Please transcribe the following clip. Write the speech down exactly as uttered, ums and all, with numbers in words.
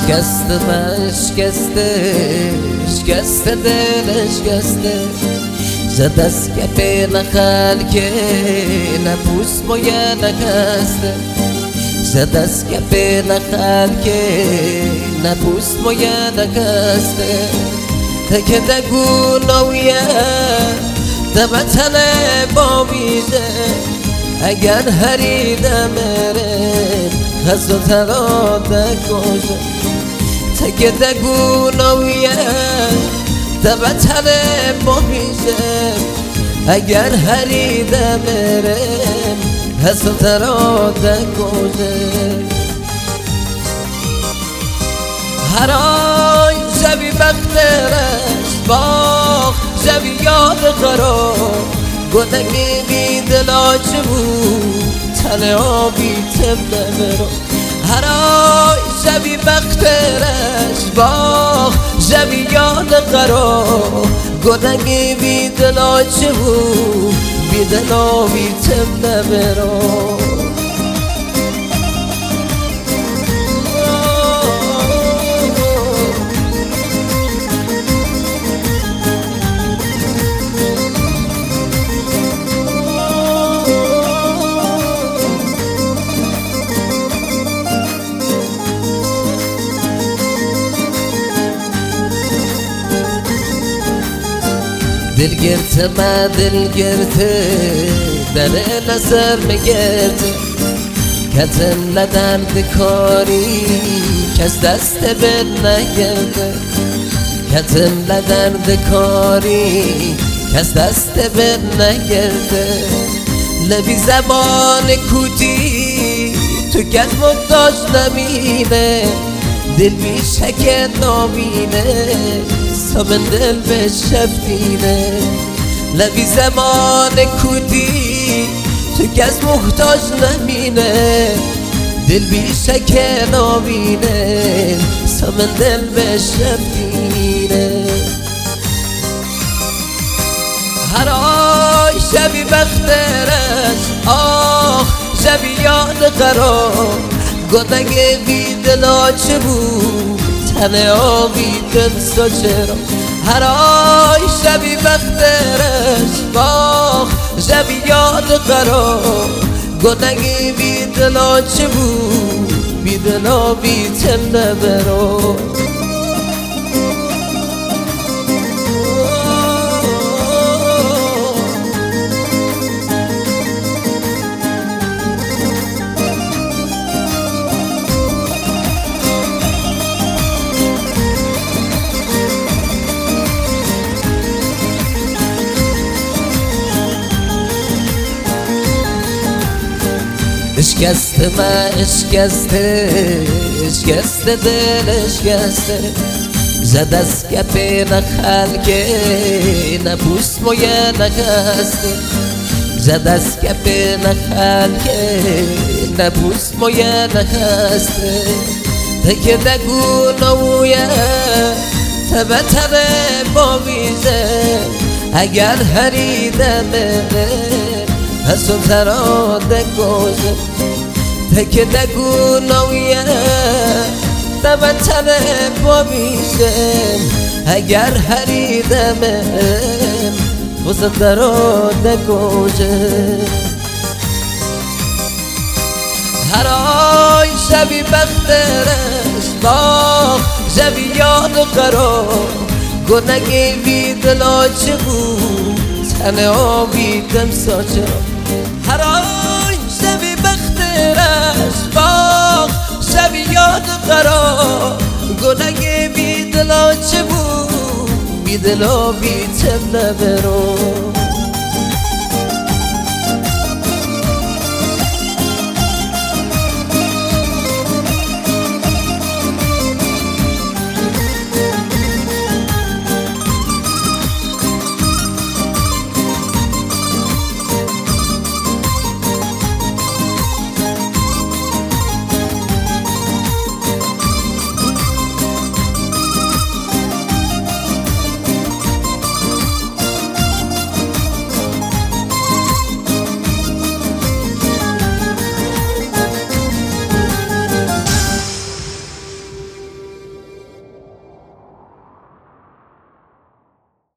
اشکسته من اشکسته اشکسته دل اشکسته زد از کف نخل که نبوس مویه نکسته زد از کف نخل که نبوس مویه نکسته تکه دگو نویه دبتن بامیده اگر هریده مرن خزو ترا دکوزه تکه دگو نویه دبتن بامیده اگر هریده مرن خزو ترا دکوزه هر آی زوی بخترش باخ زوی یاد قرار گدگی بی دلاچه بود تن آبی تبله برو هر آی زوی بخترش باخ زوی یاد قرار گدگی بی دلاچه بود بی دل آبی تبله برو دل گرته من دل گرته در نظر مگرته کتن ندرد کاری کس دست بل نگرده کتن ندرد کاری کس دست بل نگرده لبی زبان کوتی تو کس مداش نمینه دل بی شک نامینه سامن دل به شفتینه لبی زمان کودی تو کس محتاج نمینه دل بی شک نامینه سامن دل به شفتینه هر آی شبی بخترش آخ شبی یاد قرار گدگه بی دلاچه بود تن آبی دل ساچرا هر آی شبی بخترش باخ شبی یاد قرار گدگی بی دلاچه بود بی دل آبی تبله برو اشکسته من اشکسته اشکسته دل اشکسته زد از کف نخل که نبوس مویه نکسته زد از کف نخل که نبوس مویه نکسته تکه دگو نویه تبتن بامیزه اگر هریده مره حسن ترا دکوزه تکه دگو نویه دبتن بامیزه اگر هریدمم حسن ترا دکوزه هر آی شبی بخترش باخ شبی یاد قرار گنگی بی دلاچه بود تن آبی دم ساچه هر آی شبی بخترش باخ شبی یاد قرار گنگی بی دلاچه بود بی دل آبی تبله برو